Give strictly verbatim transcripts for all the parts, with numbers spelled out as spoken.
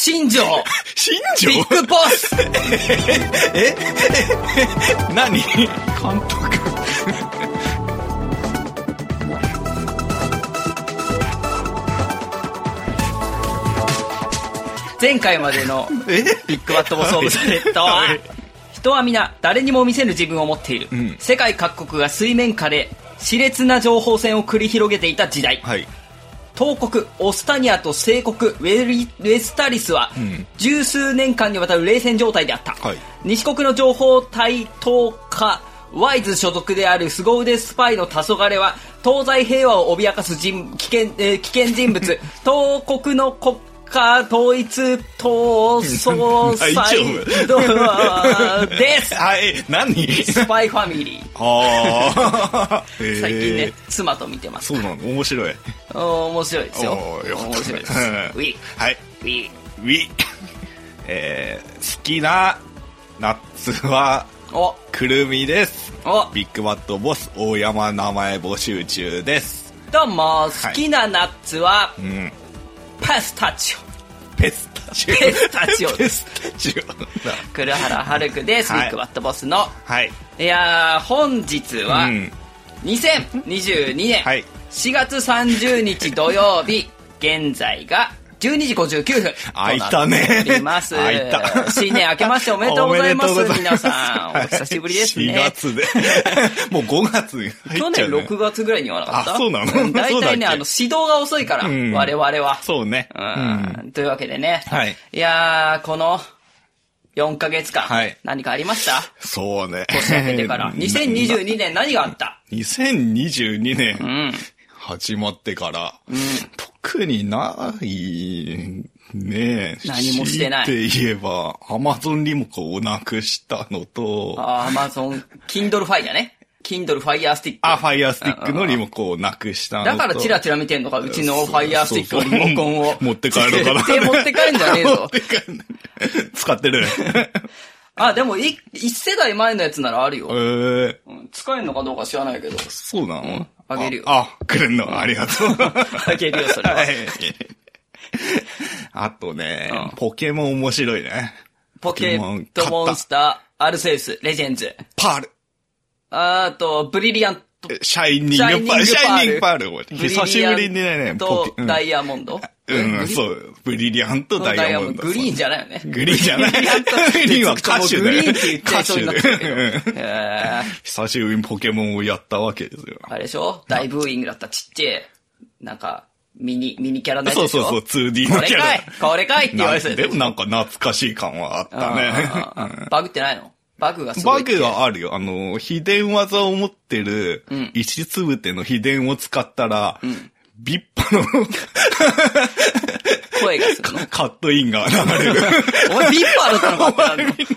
新庄新庄ビッグボスええ何監督前回までのビッグバットボスオブザレッドは人は皆誰にも見せぬ自分を持っている、うん、世界各国が水面下で熾烈な情報戦を繰り広げていた時代、はい、東国オスタニアと西国ウェリウェスタリスは、うん、十数年間にわたる冷戦状態であった、はい、西国の情報対等家ワイズ所属である凄腕スパイの黄昏は東西平和を脅かす人危険、えー、危険人物東国の国家統一闘争祭です。 はい、何？ スパイファミリー。 あー最近ね、妻と見てます。 そうなの？面白い。 面白いですよ。面白いです。ウィ。 はい。 ウィ。 ウィ。えー、好きなナッツはおくるみです。 おビッグバットボス大山名前募集中です。 どうも、好きなナッツは、 はい、うんパスタチオ。 ペスタチオ。 ペスタチオ。 ペスタチオ。 黒原遥久です。はい、ビッグバットボスの。 はい。 いやー、本日は、にせんにじゅうにねんしがつさんじゅうにち土曜日、現在がじゅうにじごじゅうきゅうふんとなっております。 開いた。 新年明けましておめでとうございます。皆さん、お久しぶりですね。 しがつで。もうごがつに入っちゃう、ね。 去年ろくがつぐらいに言わなかった？ あ、そうなの？ 大体ね、あの、指導が遅いから、うん、我々は。 そうね、 うんうん。というわけでね。 はい。 いやー、この、よんかげつかん、 はい、 何かありました？ そうね。 年明けてから。にせんにじゅうにねん何があった？ にせんにじゅうにねん、 うん、 始まってから、 うん、 特にない、ねえ。 何もしてない。 って言えば、アマゾンリモコンをなくしたのと、 あ、アマゾン、Kindle Fire ね。Kindle Fire Stick。 あ、Fire Stick のリモコンをなくしたのと。 だからチラチラ見てんのか、うちの Fire Stick のリモコンを。 持って帰るのかな。 絶対持って帰るんじゃねえぞ。 持って帰る。使ってる。 あ、でも、い、一世代前のやつならあるよ。 えーうん、使えるのかどうか知らないけど。 そうなの、うん、 あげるよ。 あ、あくれんの、ありがとう。 あげるよ、それは。はい、 あとね、うん、ポケモン面白いね。 ポケモンとモンスター、アルセウス、レジェンズ。 パール。 あと、ブリリアント。 シャイニングパール。シャイニングパール。久しぶりにね、 とダイヤモンド。 うん、そう。ブリリアントダイヤモンド。 グリーンじゃないよね。 グリーンじゃない。グリーンは歌手で。 グリーンって言っちゃいそうになってるけど。 久しぶりにポケモンをやったわけですよ。 あれでしょ？大ブーイングだったちっちゃい、なんか、ミニ、ミニキャラのやつでしょ？ そうそうそう、ツーディー のキャラ。 これかいこれかいって言われてる。 でもなんか懐かしい感はあったね。 バグってないの？バグがすごい。 バグはあるよ。あの、秘伝技を持ってる、石つぶての秘伝を使ったら、うん、ビッパの声がするのカットインが流れる。 お前ビッパーだったのか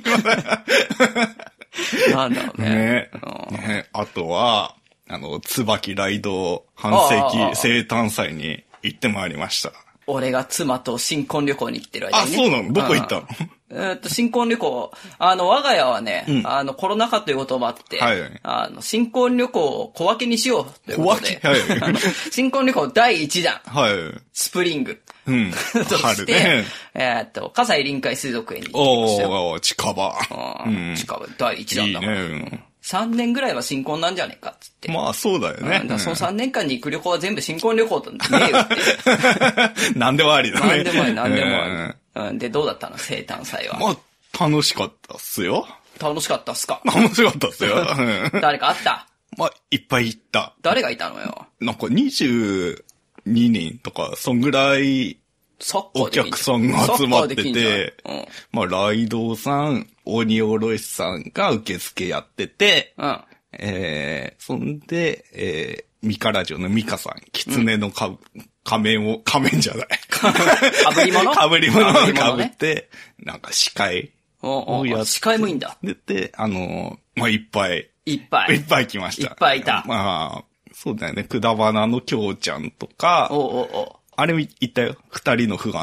ってなんだろうね。 ね。ね。あとは、あの、椿ライド半世紀生誕祭に行ってまいりました。 俺が妻と新婚旅行に行ってる間にね。 あ、そうなの？どこ行ったの？ えっと、新婚旅行、あの、我が家はね、うん、あの、コロナ禍ということもあって、 はい、 あの、新婚旅行を小分けにしようということで、 小分け、はい、 新婚旅行だいいちだん、 はい、 スプリング、 うん、 として、ね、えっと、葛西臨海水族園に行きましたよ。 おー、近場。 うん、近場、だいいちだんだから。いいね、うん、さんねんぐらいは新婚なんじゃねえかっつって。 まあそうだよね。 うん、だそのさんねんかんに行く旅行は全部新婚旅行とねえよって。 何でもありだね。 何でもあり、何でもあり。うん、で、どうだったの生誕祭は。 まあ、楽しかったっすよ。 楽しかったっすか？ 楽しかったっすよ。 誰かあった？ まあ、いっぱい行った。 誰がいたのよ？ なんかにじゅうににんとか、そんぐらい、お客さんが集まってて、うん、まあ、ライドさん、鬼おろしさんが受付やってて、 うん、 えー、そんで、えー、ミカラジオのミカさん、狐のか、うん、仮面を、仮面じゃない。 かぶり物かぶり物をかぶって、なんか司会をやって。 司会もいいんだ。 で、で、あの、まあ、いっぱい。 いっぱい。 いっぱい来ました。 いっぱいいた。 まあ、そうだよね。くだばなのきょうちゃんとか、 おうおうおうあれも言ったよ。二人の不安さん。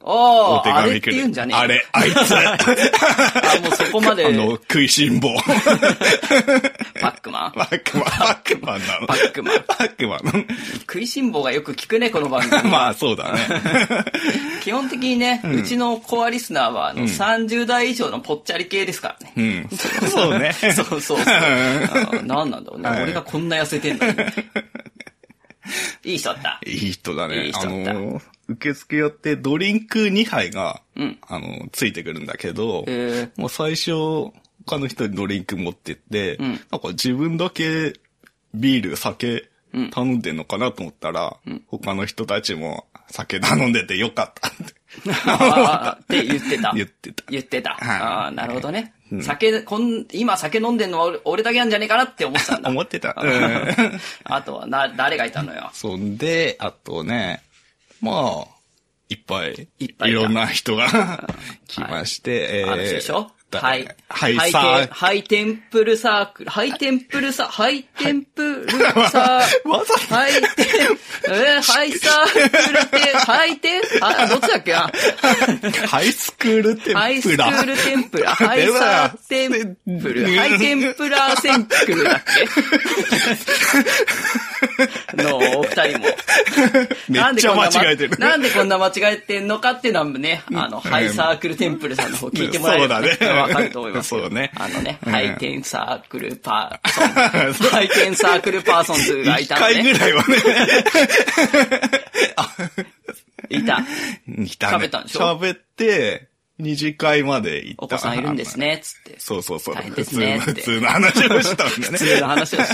おお手紙くる。 あれって言うんじゃねえあれ、あいつ。 あ、もうそこまで。 あの、食いしん坊。 パックマンパックマン、パックマンなの。 パックマン。 パックマン。 食いしん坊がよく聞くね、この番組。 まあ、そうだね。 基本的にね、うん、うちのコアリスナーは、あの、うん、さんじゅう代以上のぽっちゃり系ですからね。 うん。そうね。 そうそうそう。何なんだろうね、はい。俺がこんな痩せてんのに。いい人だった。 いい人だね。 いい人だった。 あの、受付やってドリンクにはいが、うん、あの、ついてくるんだけど、もう最初、他の人にドリンク持ってって、うん、なんか自分だけビール、酒頼んでんのかなと思ったら、うん、他の人たちも酒頼んでてよかったって。 あって言ってた。 言ってた。 言ってた。ああ、なるほどね。うん、酒、こん、今酒飲んでんのは俺、俺だけなんじゃねえかなって思ってたんだ。 思ってた。 あとは、な、誰がいたのよ。 そんで、あとね、まあ、いっぱい、 いっぱいいろんな人が来まして、 はい、えー、あるでしょはい。 ハイサーハイテンプルサークル、ハイテンプルサ、ハイテンプルサー、 わざハイテン、えー、ハイサークルテン、ハイテン、あ、どっちだっけなハイスクールテンプラ。 ハイスクールテンプラ、ハイサーテンプル、ハイテンプラセンクルだっけのお二人も。 めっちゃ間違えてる。 なんでこんな間違えてんのかっていうのはね、あの、ハイサークルテンプルさんの方聞いてもらえれば、ね、 そうだね。 わかると思います。 そうね。 あのね、ハイテンサークルパーソン、ハイテンサークルパーソンズがいたのね。 一回ぐらいはね。 いた。 いたね。 喋ったんでしょ？ 喋って、二次会まで行った。 お子さんいるんですね、つって。 そうそうそう。 大変ですね、 普通の話をしたんだね。 普通の話をした。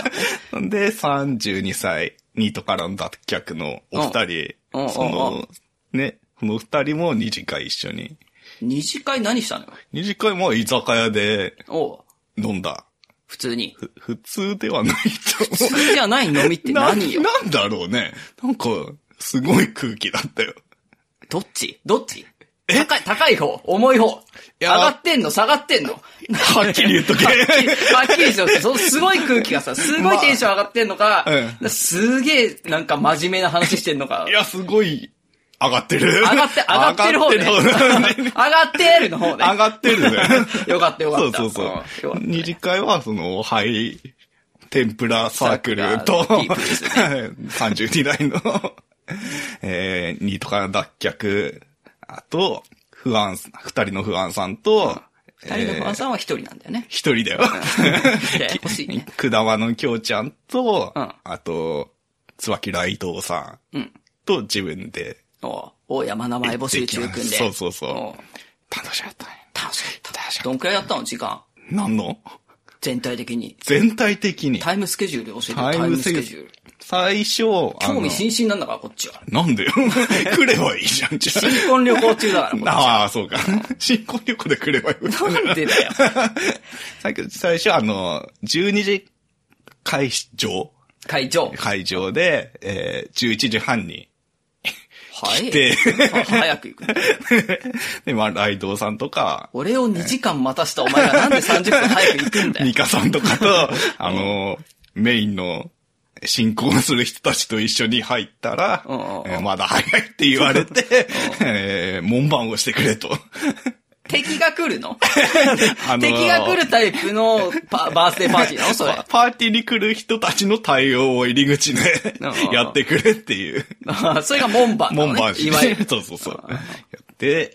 で、さんじゅうにさい、ニートからの脱却のお二人、その、ね、この二人も二次会一緒に。 二次会何したのよ？ 二次会も居酒屋で飲んだ。 普通に。 ふ、普通ではないと思う。 普通じゃない飲みって何よ？ な、なんだろうね。なんか、すごい空気だったよ。 どっちどっち高い、高い方重い方上がってんの下がってんのはっきり言っとけ。 はっきりしろって、そのすごい空気がさ、すごいテンション上がってんのか、まあうん、すげえなんか真面目な話してんのか。 いや、すごい、上がってる。 上がって、上がってる方ね。上がってるの方ね。 上がってるね。 よかったよかった。 そうそうそう。うん、二次会は、その、ハイ、天ぷらサークルと、さんじゅうに代の、えー、ニートから脱却、あと、不安、二人の不安さんと、 二、うん、人の不安さんは一人なんだよね。 一人だよ。 欲しいね。 くだわのきょうちゃんと、うん、あと、つばきらいとうさん、うん、と自分で、 お大山名前募集中くんで。 そうそうそう。楽しかったね。 楽しかった。どんくらいやったの時間？ 何の？ 全体的に。 全体的に。 タイムスケジュール教えて。タイムスケジュール。 最初、 興味津々なんだから、こっちは。 なんでよ。来ればいいじゃん、じゃあ。新婚旅行中だから、こっちは。 ああ、そうか。新婚旅行で来ればいい。 なんでだよ。 最初、あの、じゅうにじ会場会場。 会場で、えー、じゅういちじはんに。 はい。 で、 早く行く。 で、まあ、ライドウさんとか。 俺をにじかん待たしたお前がなんでさんじゅっぷん早く行くんだよ。 ミカさんとかと、あの、メインの進行する人たちと一緒に入ったら、えー、まだ早いって言われて、えー、門番をしてくれと。 敵が来るの、あのー、敵が来るタイプのパバースデーパーティーなのそれ。 パーティーに来る人たちの対応を入り口でやってくれっていう。 それが門番、ね。 門番いわゆる。 そうそうそう。やって、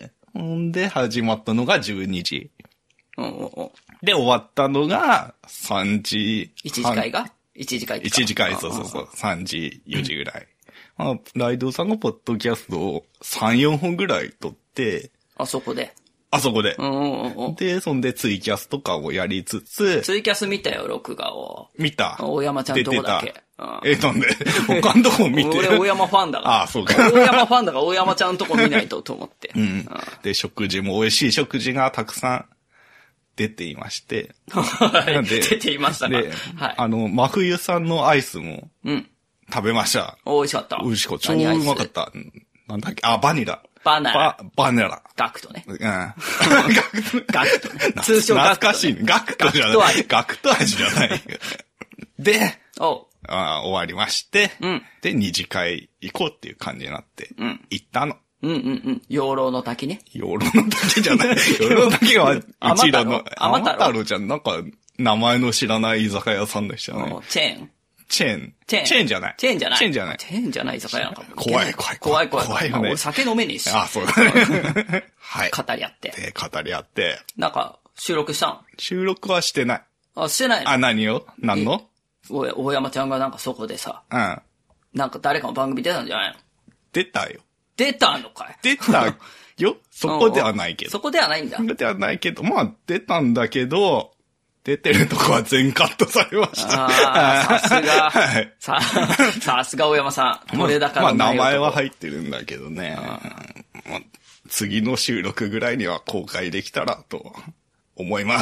ほんで始まったのがじゅうにじ。で、終わったのがさんじ。 一次会が一次会か。 一次会、そうそうそう。さんじ、よじぐらい。まあ、ライドウさんのポッドキャストをさん、よんほんぐらい撮って、 あそこで。 あそこで。 うんうんうん、 で、そんでツイキャスとかをやりつつ。 ツイキャス見たよ、録画を。 見た。 大山ちゃんとこだけ。 うん、え、なんで他のとこ見て。 俺大山ファンだから。 ああ、そうか。 大山ファンだから大山ちゃんとこ見ないとと思って。 うん。で、食事も美味しい食事がたくさん出ていまして。 はい。出ていましたか。 で、はい、あの、真冬さんのアイスも。うん。食べました。 美味しかった。 美味しかった。超うまかった。なんだっけあ、バニラ。 バナラ。 バ、バナラ。 ガクトね。 うん。 ガクトね。通称ガクト、ね。 懐かしいね。ガクトじゃない。ガクト味じゃない。で、 おあ終わりまして、 うん、 で、二次会行こうっていう感じになって、 うん、 行ったの。 うんうんうん。養老の滝ね。 養老の滝じゃない。養老の滝は、うちらの、 甘太郎。甘太郎じゃん。なんか、名前の知らない居酒屋さんでしたね。 チェーンチェーン。 チェーン。 チェーンじゃない。 チェーンじゃない。 チェーンじゃない。 チェーンじゃない居酒屋なんか。 怖い怖い怖い。怖い怖い。 怖いよね。 俺酒飲めねえし。 あ、そうだね。はい。 語り合って。 で、語り合って。 なんか、収録したん？ 収録はしてない。 あ、してないの？ あ、何を？何の？ 大山ちゃんがなんかそこでさ。 うん。 なんか誰かの番組出たんじゃないの？ 出たよ。 出たのかい？ 出たよ。そこではないけど。 そこではないんだ。 そこではないけど、まあ出たんだけど、出てるとこは全カットされました。 ああ、さすが。 はい。 さ、さすが大山さん。これだから。 まあ名前は入ってるんだけどね。まあ、次の収録ぐらいには公開できたらと思います。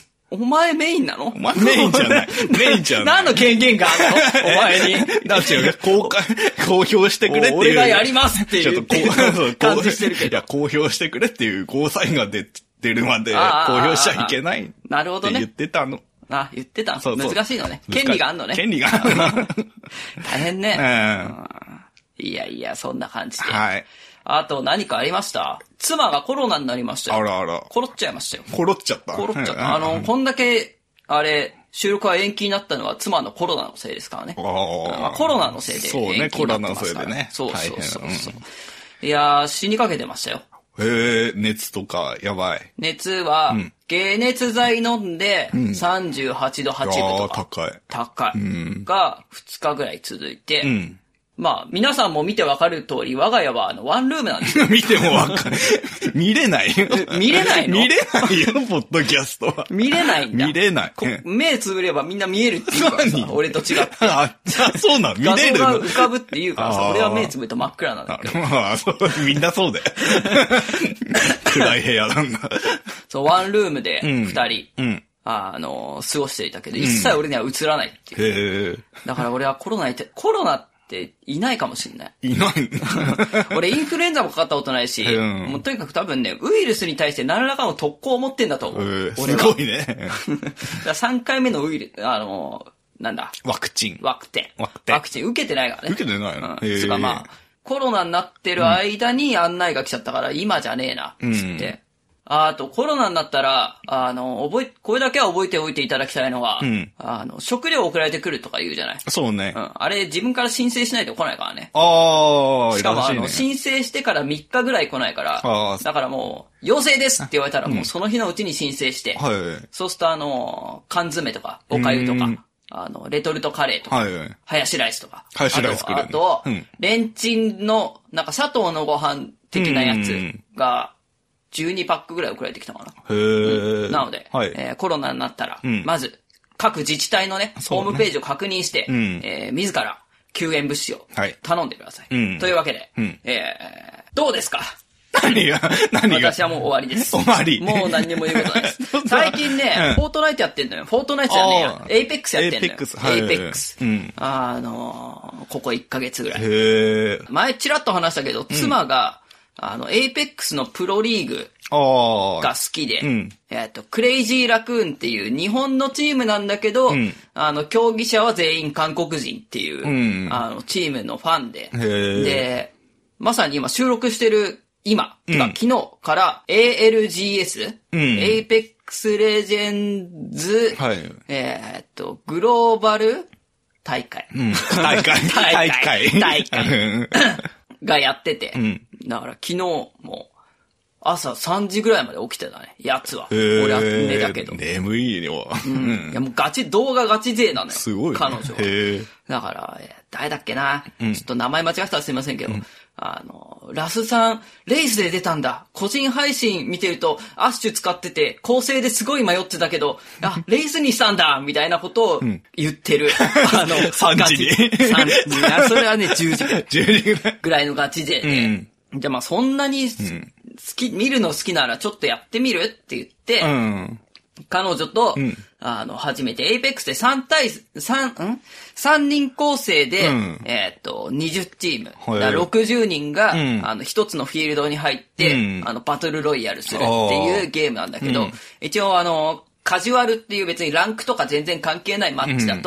お前メインなの？ お前メインじゃない。メインじゃない。 何の権限があるの？お前に。 だってよ、公開、公表してくれっていう。 俺がやりますっていう。 ちょっとこう、 感じしてるけど。 いや、公表してくれっていうゴーサインが出てるまで公表しちゃいけない。 なるほどね。 って言ってたの。 あ、言ってた。 そうそう難しいのね。権利があんのね。 権利があるの。 大変ね。 うん。 いやいや、そんな感じで。 はい。 あと何かありました？妻がコロナになりましたよ。 あらあら。 コロっちゃいましたよ。 コロっちゃった。 コロっちゃった。あの、こんだけ、あれ、収録は延期になったのは妻のコロナのせいですからね。 あまあ、コロナのせいで延期になってますから。そうね、コロナのせいでね。 そうそうそうそう、うん。いやー、死にかけてましたよ。 へえ、熱とか、やばい。 熱は、うん、解熱剤飲んで、さんじゅうはちどはちぶとか。 高い。 高い。うん、が、ふつかぐらい続いて、 うん、 まあ、皆さんも見てわかる通り、我が家はあの、ワンルームなんですよ。 見てもわかる。見れないよ。 見れないの？ 見れないよ、ポッドキャストは。 見れないんだ。 見れない。 目つぶればみんな見えるっていうからさ、俺と違って。 あ、そうなの？見れるの？ 画像が浮かぶっていうからさ、俺は目つぶると真っ暗なんだけど。 まあ、そう、みんなそうだよ。暗い部屋なんだ。 そう、ワンルームで二人。 うん。うんあの、過ごしていたけど、一切俺には映らないっていう。 へえ。 だから俺はコロナいて、コロナっていないかもしれない。 いない俺インフルエンザもかかったことないし、うん、もうとにかく多分ね、ウイルスに対して何らかの特攻を持ってんだと思う。 俺すごいね。 ださんかいめのウイルス、あの、なんだ。 ワクチン。 ワクテン。 ワクテン。 ワクチン受けてないからね。 受けてないの？ うん。つかまあ、コロナになってる間に案内が来ちゃったから、今じゃねえな、つって。うんあと、コロナになったら、あの、覚え、これだけは覚えておいていただきたいのは、うん、あの、食料送られてくるとか言うじゃない。 そうね。 うん。あれ、自分から申請しないと来ないからね。 ああ、 しかも、 ね、 あの、申請してからみっかぐらい来ないから、あだからもう、陽性ですって言われたら、もうその日のうちに申請して、うん、はい、そうすると、あの、缶詰とか、おかゆとか、あの、レトルトカレーとか、はい、ハヤシライスとか、 ハヤシライス作る、 あと、うん、レンチンの、なんか砂糖のご飯的なやつが、じゅうにパックぐらい送られてきたかな。 へー。 うん、なので、はいえー、コロナになったら、うん、まず、各自治体のね、ホームページを確認して、ねうんえー、自ら救援物資を頼んでください。はい、というわけで、うんえー、どうですか？ 何が何が私はもう終わりです。 終わりもう何にも言うことないです。最近ね、うん、フォートナイトやってんのよ。フォートナイトじゃねえや。エイペックスやってんのよ。エイペックス。エイペックス。うん、あのー、ここいっかげつぐらい。 へ前ちらっと話したけど、妻が、あの、エイペックスのプロリーグが好きで、うん、えっと、クレイジーラクーンっていう日本のチームなんだけど、うん、あの、競技者は全員韓国人っていう、うん、あの、チームのファンで、で、まさに今収録してる今、うん、昨日から エーエルジーエス、うん、エイペックスレジェンズ、はい、えっと、グローバル大会。 うん、大会。 大会。大会。がやってて、うん、だから昨日も朝さんじぐらいまで起きてたね、やつは。俺は寝たけど。 眠いよ。 うん。いやもうガチ、動画ガチ勢なのよ。 すごい、ね。 彼女は。へだから、誰だっけな、うん、ちょっと名前間違ってたらすいませんけど、うん、あの、ラスさん、レースで出たんだ。個人配信見てると、アッシュ使ってて、構成ですごい迷ってたけど、あ、レースにしたんだみたいなことを言ってる。うん、あの、 さんじに。 さんじに。いや、それはね、じゅうじぐらい。 じゅうじぐらい。 ぐらいのガチ勢で、うんじゃあまあそんなに好き、うん、見るの好きならちょっとやってみるって言って、うん、彼女と、うん、あの、初めてエイペックスでさん対さん、ん ?さん 人構成で、うん、えっと、にじゅうチーム。はい、だろくじゅうにんが、うん、あの、一つのフィールドに入って、うん、あの、バトルロイヤルするっていうゲームなんだけど、うん、一応あの、カジュアルっていう別にランクとか全然関係ないマッチだと、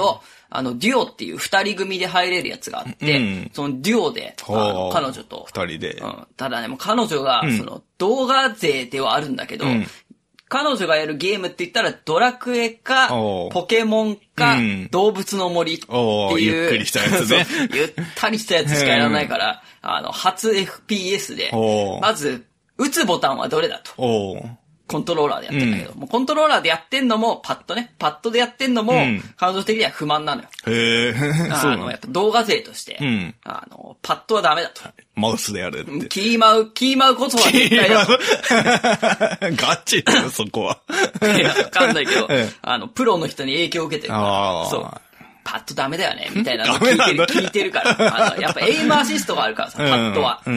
あの、デュオっていう二人組で入れるやつがあって、うん、そのデュオで、あの彼女と。 二人で。 うん。ただね、もう彼女が、その、動画勢ではあるんだけど、うん、彼女がやるゲームって言ったら、ドラクエか、ポケモンか、うん、動物の森っていう。 ゆっくりしたやつね。 ゆったりしたやつしかやらないから、あの、初 エフピーエス で、まず、打つボタンはどれだと。コントローラーでやってんだけど、うん、もうコントローラーでやってんのも、パッドね、パッドでやってんのも、うん、彼女的には不満なのよ。 へぇあの、やっぱ動画勢として、うん、あの、パッドはダメだと。 マウスでやるって。 キーマウ、キーマウこそは絶対だと。 ガチだよ、そこは。 いや、わかんないけど、あの、プロの人に影響を受けてるから、そう。パッドダメだよね、みたいなの聞いてる、聞いてるから。あの、やっぱエイムアシストがあるからさ、パッドは。うん、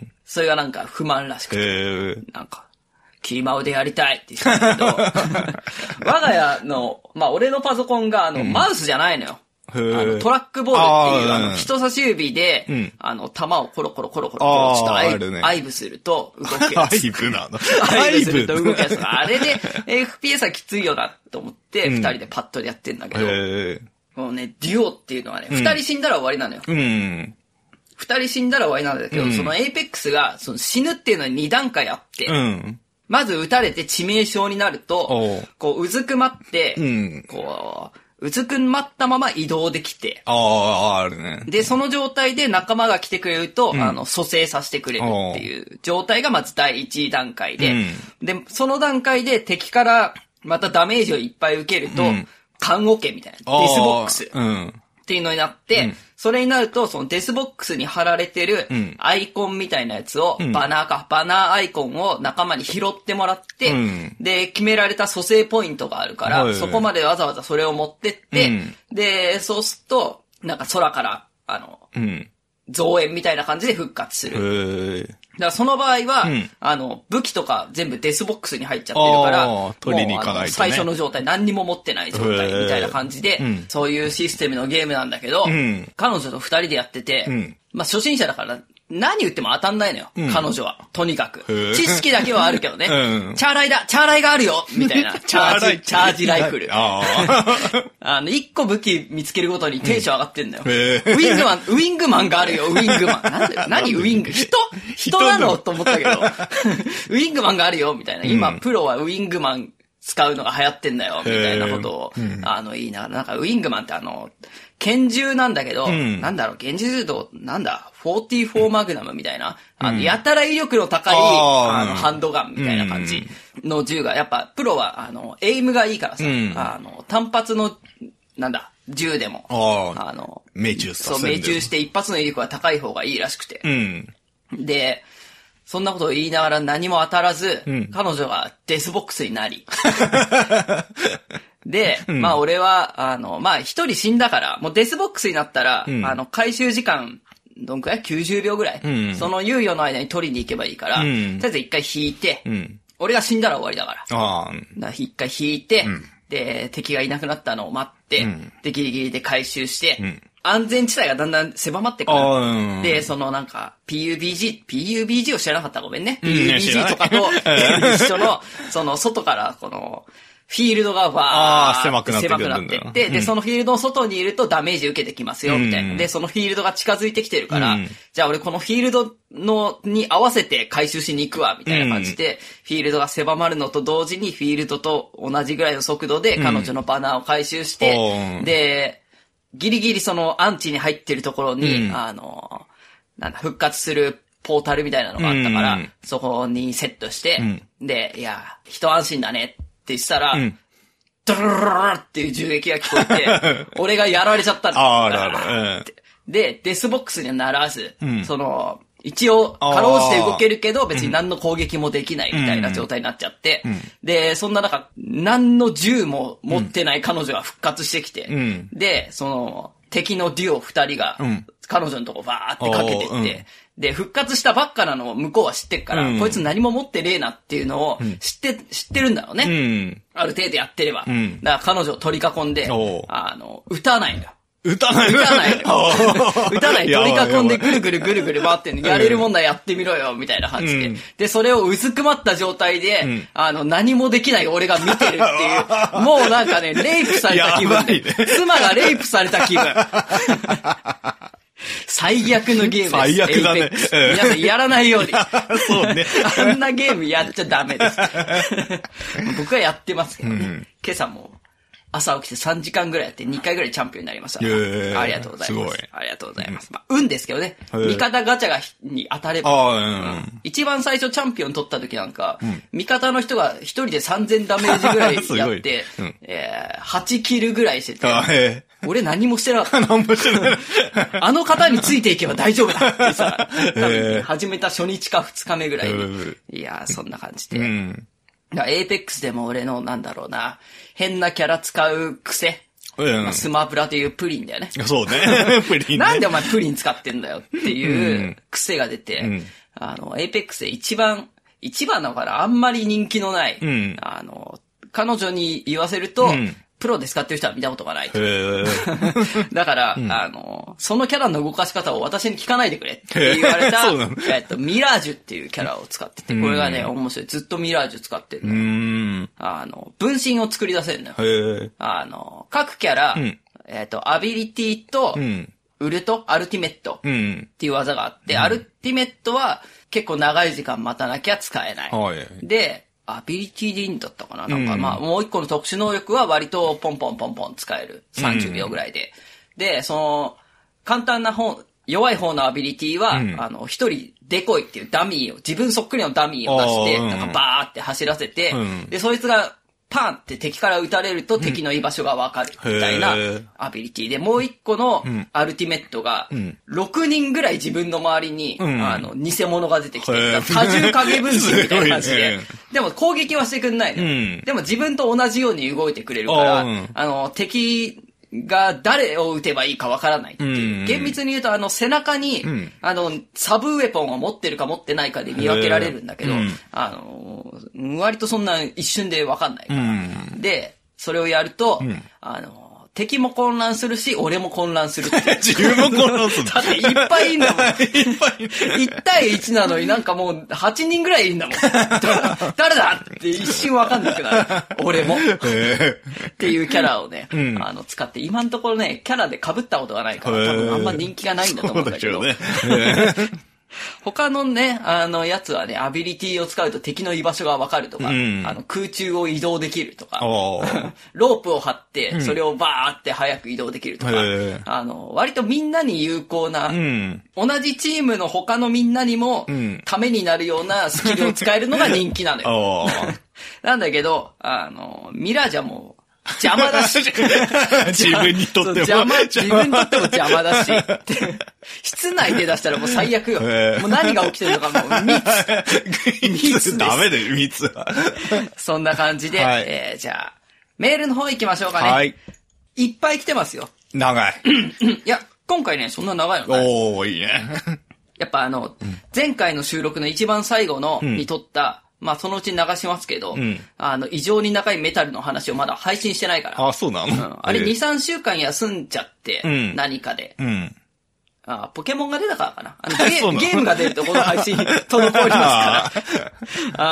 それがなんか不満らしくて。なんか、キーマウでやりたいって言ってたけど、我が家の、まあ俺のパソコンがあの、うん、マウスじゃないのよ。あのトラックボールっていうあの人差し指で、うん、あの弾をコロコロコロコロちょっとアイブ、ね、アイブすると動くやつ。 アイブなのアイブすると動くやつ。あれで エフピーエス はきついよなと思って、二、うん、人でパッドでやってんだけど、もうね、デュオっていうのはね、二、うん、人死んだら終わりなのよ。うん二人死んだら終わりなんだけど、うん、そのエイペックスがその死ぬっていうのに二段階あって、うんまず撃たれて致命傷になると、こう、うずくまって、うん、こう、うずくまったまま移動できて、 ああ、あるね。 で、その状態で仲間が来てくれると、うん、あの、蘇生させてくれるっていう状態がまず第一段階で、うん、で、その段階で敵からまたダメージをいっぱい受けると、うん、看護券みたいな、デスボックス。うんっていうのになって、うん、それになると、そのデスボックスに貼られてるアイコンみたいなやつを、うん、バナーか、バナーアイコンを仲間に拾ってもらって、うん、で、決められた蘇生ポイントがあるから、はい、そこまでわざわざそれを持ってって、うん、で、そうすると、なんか空から、あの、うん、増援みたいな感じで復活する。だからその場合は、うん、あの、武器とか全部デスボックスに入っちゃってるから、 取りに行かないとね、 最初の状態何にも持ってない状態みたいな感じで、うん、そういうシステムのゲームなんだけど、うん、彼女と二人でやってて、うん、まあ初心者だから何言っても当たんないのよ、うん、彼女は。とにかく。知識だけはあるけどね。うん、チャーライだチャーライがあるよみたいな。チャージ、チャージライフル。ああの、一個武器見つけるごとにテンション上がってんだよ。うん、ウィングマン、ウィングマンがあるよ、ウィングマン。なんで、何ウィング人人なのと思ったけど。ウィングマンがあるよみたいな。今、うん、プロはウィングマン使うのが流行ってんだよみたいなことを、うん、あの、言いながら、なんかウィングマンってあの、拳銃なんだけど、うん、なんだろう、拳銃と、なんだ、よんじゅうよんマグナムみたいな、あの、やたら威力の高い、あ, あの、ハンドガンみたいな感じの銃が、やっぱ、プロは、あの、エイムがいいからさ、うん、あの、単発の、なんだ、銃でも、 あの、命中させる。 そう、命中して一発の威力が高い方がいいらしくて。うん、で、そんなことを言いながら何も当たらず、うん、彼女がデスボックスになり、で、うん、まあ俺は、あの、まあ一人死んだから、もうデスボックスになったら、うん、あの、回収時間、どんくらい ?きゅうじゅう 秒ぐらい、うん、その猶予の間に取りに行けばいいから、うん、とりあえず一回引いて、うん、俺が死んだら終わりだから。あだから一回引いて、うん、で、敵がいなくなったのを待って、うん、で、ギリギリで回収して、うん、安全地帯がだんだん狭まってくる。うん、で、そのなんか、ピーユービージー、ピーユービージー を知らなかったらごめんね。うん、ピーユービージー とかと一緒の、その外からこの、フィールドがわー狭くなって狭くなってって、うん、で、そのフィールドの外にいるとダメージ受けてきますよ、みたいな、うん。で、そのフィールドが近づいてきてるから、うん、じゃあ俺このフィールドの、に合わせて回収しに行くわ、みたいな感じで、うん、フィールドが狭まるのと同時にフィールドと同じぐらいの速度で彼女のバナーを回収して、うん、で、ギリギリそのアンチに入ってるところに、うん、あの、なんだ、復活するポータルみたいなのがあったから、うん、そこにセットして、うん、で、いや、一安心だね。って言ったら、うん、ドルルルルっていう銃撃が聞こえて、俺がやられちゃったんだ。あらら、うん。で、デスボックスにはならず、うん、その、一応、かろうじて動けるけど、別に何の攻撃もできないみたいな状態になっちゃって、うん、で、そんな中、何の銃も持ってない彼女が復活してきて、うん、で、その、敵のデュオ二人が、彼女のとこバーってかけてって、で、復活したばっかなのを向こうは知ってっから、うん、こいつ何も持ってねえなっていうのを知って、うん、知ってるんだろうね。うん、ある程度やってれば。うん、だから彼女を取り囲んで、あの、撃たないんだよ。 撃たない。 撃たない。撃たない。取り囲んでぐるぐるぐるぐる回ってんの。やれるもんならやってみろよ、みたいな感じで。うん、で、それをうずくまった状態で、うん、あの、何もできない俺が見てるっていう、もうなんかね、レイプされた気分で、ね、妻がレイプされた気分。最悪のゲームです。 最悪だね。 皆さんやらないように。 そうね。 あんなゲームやっちゃダメです。僕はやってますけどね。うん、今朝も朝起きてさんじかんぐらいやってにかいぐらいチャンピオンになりました。ありがとうございます。すごい。ありがとうございます。まあ、運ですけどね。味方ガチャがに当たれば、うん。一番最初チャンピオン取った時なんか、うん、味方の人が一人でさんぜんダメージぐらいやって、うん、えー、はちキルぐらいしてて。俺何もしてなかった。 何もしてない。 あの方についていけば大丈夫だってさ、多分始めた初日かふつかめぐらいに。いやー、そんな感じで。うん、エーペックスでも俺のなんだろうな、変なキャラ使う癖。うん、スマブラというプリンだよね。 そうね。プリン、ね。 なんでお前プリン使ってんだよっていう癖が出て、うん、あの、エーペックスで一番、一番だからあんまり人気のない、うん、あの、彼女に言わせると、うんプロで使ってる人は見たことがないと。だから、うん、あの、そのキャラの動かし方を私に聞かないでくれって言われた、えっと、ミラージュっていうキャラを使ってて、これがね、面白い。ずっとミラージュ使ってるの。あの、分身を作り出せるのよ。あの、各キャラ、うん、えっと、アビリティと、うん、ウルト、アルティメットっていう技があって、うん、アルティメットは結構長い時間待たなきゃ使えない。はい、で、アビリティでいいんだったかななんか、うん、まあ、もう一個の特殊能力は割とポンポンポンポン使える。さんじゅうびょうぐらいで。うん、で、その、簡単な方、弱い方のアビリティは、うん、あの、一人デコイっていうダミーを、自分そっくりのダミーを出して、なんかバーって走らせて、うん、で、そいつが、パンって敵から撃たれると敵の居場所がわかるみたいなアビリティで、もう一個のアルティメットが、ろくにんぐらい自分の周りに、あの、偽物が出てきて、多重影分身みたいな感じで、でも攻撃はしてくんないの。でも自分と同じように動いてくれるから、あの、敵、が誰を撃てばいいかわからないっていう。厳密に言うとあの背中に、うん、あの、サブウェポンを持ってるか持ってないかで見分けられるんだけど、うん、あの、割とそんな一瞬でわかんないから、うん。で、それをやると、うん、あの、敵も混乱するし、俺も混乱するって。 自分も混乱する。 だっていっぱいいんだもん。いっぱい。いち対いちなのになんかもうはちにんぐらいいるんだもん。誰だって一瞬わかんなくなる。俺も。っていうキャラをね、うん、あの、使って、今のところね、キャラで被ったことがないから、多分あんま人気がないんだと思うんだけど。そうだけどね。他のね、あのやつはね、アビリティを使うと敵の居場所がわかるとか、うん、あの空中を移動できるとか、ロープを張って、それをバーって早く移動できるとか、うん、あの、割とみんなに有効な、うん、同じチームの他のみんなにも、ためになるようなスキルを使えるのが人気なのよ。なんだけど、あの、ミラージャも、邪魔だし。 自分にとっても。 邪魔、自分にとっても邪魔だし。室内で出したらもう最悪よ。もう何が起きてるのかもう密。 密。ダメだよ、密は。 そんな感じで、はい、えー、じゃあ、メールの方行きましょうかね。はい。いっぱい来てますよ。 長い。 いや、今回ね、そんな長いのない。 おー、いいね。 やっぱあの、うん、前回の収録の一番最後の、に撮った、まあそのうち流しますけど、うん、あの異常に長いメタルの話をまだ配信してないから。 あ、そうなの、うん、 あれに、さんしゅうかん休んじゃって、うん、何かで、うん。あ、ポケモンが出たからかな。あのゲ, ゲームが出るとこの配信滞りますから。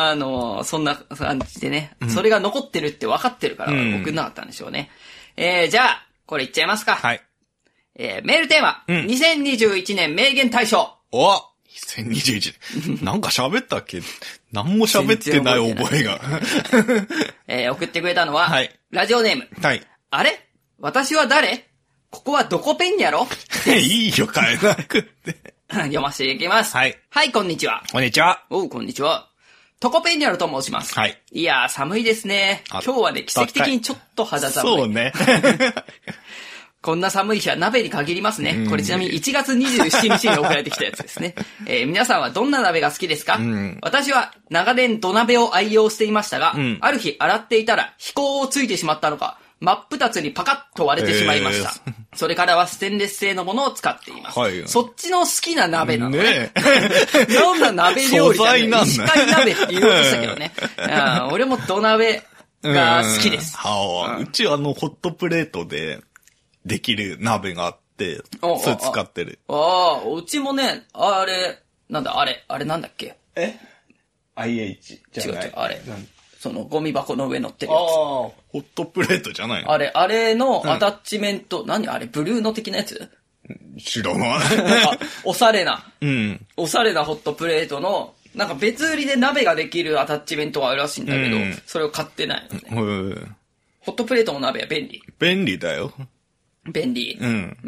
あの、そんな感じでね、うん、それが残ってるって分かってるから送んなかったんでしょうね。えー、じゃあ、これいっちゃいますか。はい。えー、メールテーマ、うん、にせんにじゅういちねん名言大賞。 おにせんにじゅういちねん。なんか喋ったっけ何も喋ってない覚えが。 えー、送ってくれたのは、はい、ラジオネーム。はい。あれ私は誰ここはどこペンやろいいよ、変えなくって。 読ませていきます。はい。はい、こんにちは。 こんにちは。 おう、こんにちは。トコペンニャルと申します。はい。いやー、寒いですね。今日はね、奇跡的にちょっと肌寒い。そうね。こんな寒い日は鍋に限りますね。これちなみにいちがつにじゅうしちにちに送られてきたやつですね。えー、皆さんはどんな鍋が好きですか？私は長年土鍋を愛用していましたが、うん、ある日洗っていたら飛行をついてしまったのか、真っ二つにパカッと割れてしまいました。それからはステンレス製のものを使っています。はい、そっちの好きな鍋なのね。ねどんな鍋料理じゃない。石狩鍋って言おうとしたけどね。あ俺も土鍋が好きです。 うん、うちはあのホットプレートで、 できる鍋があって、それ使ってる。 ああ、うちもね、あれ、なんだ、あれ、あれなんだっけえ ?アイエイチ じゃない。 違う違う、あれ。そのゴミ箱の上乗ってるやつ。ああ。 ホットプレートじゃないの？ あれ、あれのアタッチメント、うん、何あれ、ブルーノ的なやつ？ 知らない。 おしゃれな。 うん。 おしゃれなホットプレートの、なんか別売りで鍋ができるアタッチメントがあるらしいんだけど、うん、それを買ってないのね。うん、ホットプレートの鍋は便利。 便利だよ。 便利。 うん。 うん。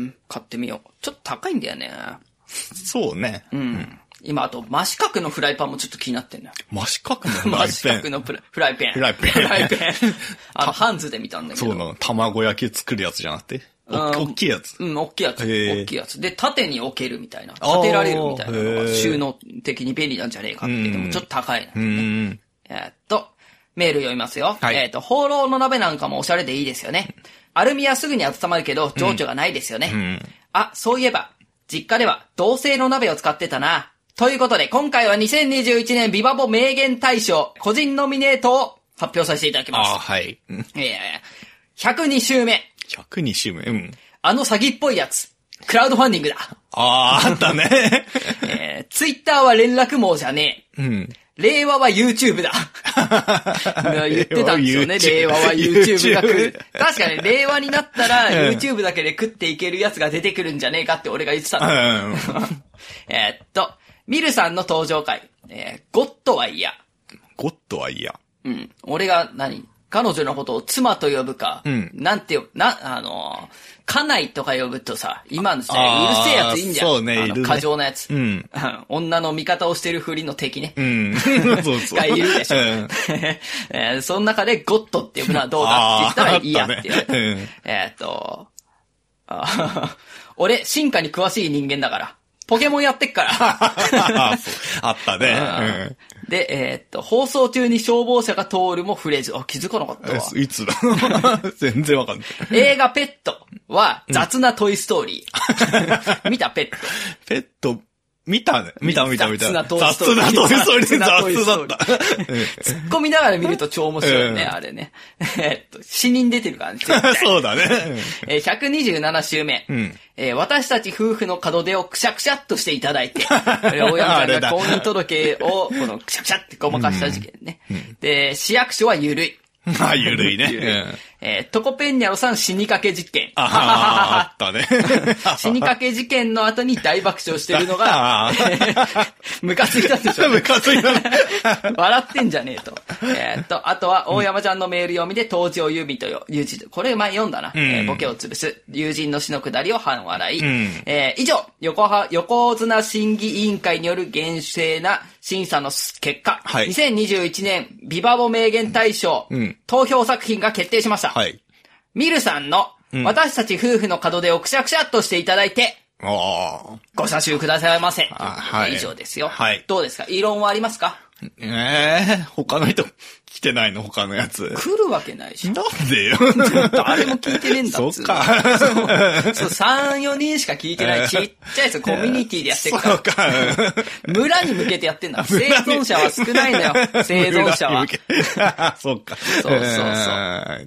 買ってみよう。ちょっと高いんだよね。 そうね。 うん。うん、今、あと、真四角のフライパンもちょっと気になってんだよ。 真四角のフライパン真四角のフライパン。 フライパン。 フライパン。あの、ハンズで見たんだけど。 そうなの。卵焼き作るやつじゃなくておっきいやつ。 うん、おっきいやつ。おっきいやつ。で、縦に置けるみたいな。立てられるみたいなのが収納的に便利なんじゃねえかって。でもちょっと高いな、ね。 うん。 えー、っと、メール読みますよ。 はい、 えー、っと、放浪の鍋なんかもおしゃれでいいですよね。アルミはすぐに温まるけど、情緒がないですよね。 うんうん、 あ、そういえば、実家では銅製の鍋を使ってたな。ということで、今回はにせんにじゅういちねんビバボ名言大賞個人ノミネートを発表させていただきます。 あ、はい。 いやいやひゃくに週目。 ひゃくに週目。うん。 あの詐欺っぽいやつ。クラウドファンディングだ。 あー、あったね。 えー、ツイッターは連絡網じゃねえ。うん。 令和は YouTube だ。言ってたんですよね。令和は YouTube が来る。確かに令和になったら YouTube だけで食っていけるやつが出てくるんじゃねえかって俺が言ってたの。 うん、 えっと、ミルさんの登場回。えー、ゴッドは嫌。 ゴッドは嫌。 うん。俺が何彼女のことを妻と呼ぶか、 うん、 なんてよ、な、あの、家内とか呼ぶとさ、今の時代うるせえやついいんじゃん。 そうね、いるね。 過剰なやつ。 うん。 女の味方をしてるふりの敵ね。 うん。そうそう。 がいるでしょ。うんえー、その中でゴッドって呼ぶのはどうだって言ったら嫌って言われて。ねうん、えー、っとあ、俺、進化に詳しい人間だから。ポケモンやってっから。 あったね。 うん、で、えー、っと、放送中に消防車が通るも触れず、あ、気づかなかったわ。 いつだ全然わかんない。 映画ペットは雑なトイストーリー。うん、見たペット。 ペット、見たね。見た見た見た。 雑なトイストーリー。 雑なトイストーリー。雑だった。 突っ込みながら見ると超面白いね、うん、あれね。えっと、死人出てるからね。 そうだね。 えー、ひゃくにじゅうなな週目。 うんえー、私たち夫婦の門出をくしゃくしゃっとしていただいて、大山ちゃんが婚姻届を、このくしゃくしゃってごまかした事件ね。うんうん、で、市役所はゆるい。 まあ、ゆるいね。 ゆるいえー、トコペンニャロさん死にかけ事件。 ああ、あったね。 死にかけ事件の後に大爆笑してるのが、ムカついたでしょ。 ムカついた。 笑ってんじゃねえと。えー、っと、あとは、大山ちゃんのメール読みで、当時をユーミとよ、友人、これ前読んだな。うんえー、ボケを潰す。友人の死のくだりを半笑い。 うんえー、以上、横は、横綱審議委員会による厳正な審査の結果、 はい、 にせんにじゅういちねんビバボ名言大賞、 うん、 投票作品が決定しました。 はい。 ミルさんの、うん、私たち夫婦の門出をくしゃくしゃっとしていただいて、ご査集くださいませ。はい、以上ですよ。 はい。 どうですか？異論はありますか？ ええー、他の人来てないの他のやつ。 来るわけないし。 なんでよ。 誰も聞いてねえんだっつう。 そっか。 そう、そう、さん、よにんしか聞いてないちっちゃいやつ、コミュニティでやってるから。 そうか。 村に向けてやってんだ。生存者は少ないんだよ。生存者は。 そうか。 そうそうそう。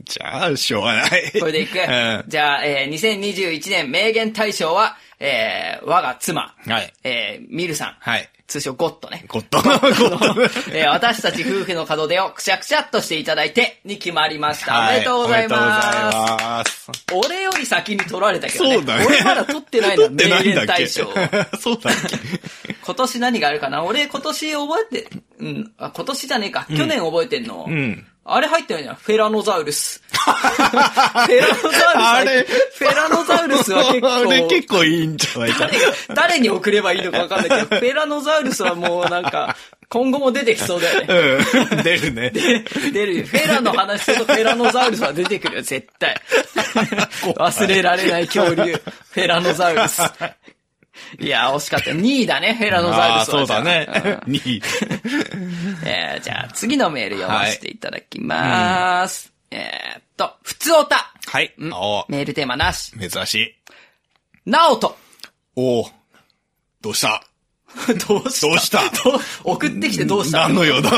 じゃあ、しょうがない。 これでいく。じゃあ、えー、にせんにじゅういちねん名言大賞は、えー、我が妻。 はい。 えー、ミルさん。 はい。 通称ゴッドね。 ゴッド。ゴッド。 えー、私たち夫婦の門出をくしゃくしゃっとしていただいてに決まりました。はい、おめでとうございます。おめでとうございます。俺より先に取られたけどね。 そうだね。 俺まだ取ってないの。名言大賞。 そうだっけ。 今年何があるかな？俺今年覚えて、うん、あ、今年じゃねえか。去年覚えてんの。 うん。うんあれ入ってないじゃん。フェラノザウルス。フェラノザウルス。あれフェラノザウルスは結構。 あれ結構いいんじゃないか。 誰が、誰に送ればいいのかわかんないけど、フェラノザウルスはもうなんか、今後も出てきそうだよね。 うん。出るね。 で出る。フェラの話するとフェラノザウルスは出てくるよ、絶対。忘れられない恐竜。フェラノザウルス。いや、惜しかった。にいだね、フェラノザウルスは。 そうだね。にい。 えー、じゃあ、次のメール読ませていただきます。はいうん、えーっと、ふつおた。 はい、 うん。メールテーマなし。 珍しい。 なおと。 おー。どうしたどうしたどうした送ってきてどうした何の用だ